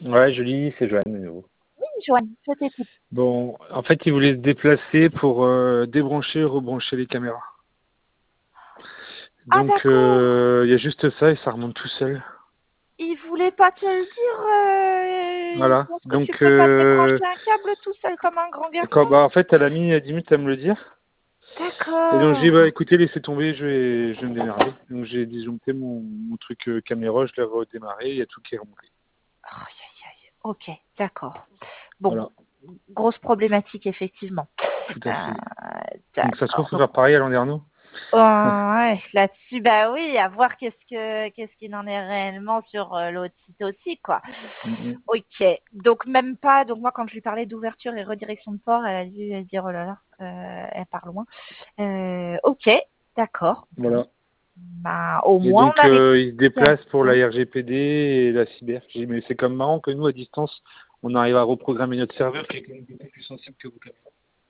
Ouais, Julie, c'est Joanne, de nouveau. Oui, Joanne, je t'écoute. Bon, en fait, il voulait se déplacer pour débrancher et rebrancher les caméras. Ah Donc, d'accord. il y a juste ça et ça remonte tout seul. Il voulait pas te le dire. Il Voilà. pense que tu Donc, peux pas débrancher un câble tout seul comme un grand garçon. en fait, elle a mis 10 minutes à me le dire. Et donc, j'ai dit, bah, D'accord. écoutez, laissez tomber, je vais me démerder. Donc, j'ai disjoncté mon truc caméra, je l'ai redémarré, il y a tout qui est remonté. Aïe, aïe, aïe. Ok, d'accord. Bon, Voilà, grosse problématique effectivement. tout à fait. Donc, ça se trouve, D'accord. faut Donc, faire pareil à Landerneau. ouais, là-dessus, bah oui, à voir qu'est-ce qu'il en est réellement sur l'autre site aussi, quoi. Mm, Ok, donc même pas. Donc moi, quand je lui parlais d'ouverture et redirection de port, elle a dû dire oh là là, elle part loin. Ok, d'accord. Bon, Voilà. bah au Et moins donc, on a il se déplace pour l'explication. la RGPD et la cyber. J'ai dit, mais c'est comme marrant que nous, à distance, on arrive à reprogrammer notre serveur qui est quand même beaucoup plus sensible que vos caméras.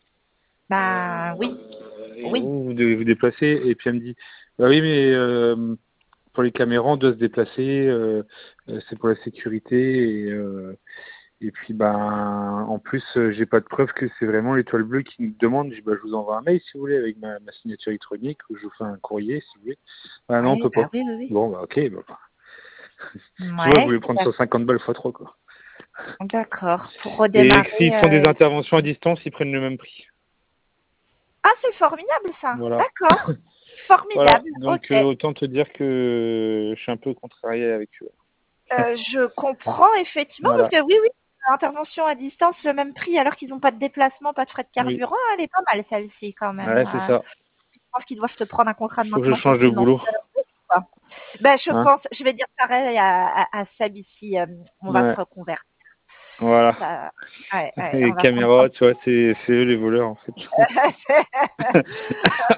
Bah oui, Et oui. vous devez vous déplacer. Et puis elle me dit, bah oui, mais pour les caméras, on doit se déplacer. C'est pour la sécurité. Et puis, ben, en plus, j'ai pas de preuve que c'est vraiment l'Étoile Bleue qui nous demande. Je dis, bah, je vous envoie un mail si vous voulez avec ma signature électronique ou je vous fais un courrier si vous voulez. Ah non, on Oui, peut bah pas. oui, oui, Bon, bah ok. Bah, oui. tu vois, je Ouais, voulais prendre 150 balles fois 3 quoi. d'accord. Pour Et s'ils redémarrer. font des interventions à distance, ils prennent le même prix. Ah, c'est formidable ça. Voilà. D'accord. Voilà. Formidable. Donc, Ok. autant te dire que je suis un peu contrarié avec eux. Je comprends effectivement parce Voilà. que oui, oui, intervention à distance, le même prix alors qu'ils n'ont pas de déplacement, pas de frais de Oui. carburant, elle est pas mal celle-ci quand même. Ouais, c'est ça. Je pense qu'ils doivent te prendre un contrat de Faut que je maintenance change de boulot. supplémentaire. Quoi. Ben, je Hein. pense, je vais dire pareil à Seb ici, on va se Ouais. reconvertir. Voilà. Ça, ouais, ouais, Les on va prendre caméras, tu vois, c'est eux les voleurs, en fait.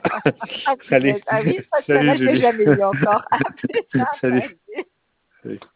Ah, Allez. punaise. Ah oui, ça, Salut, celle-là, je l'ai Julie. jamais eu encore. Ah putain, Salut. salut. Salut.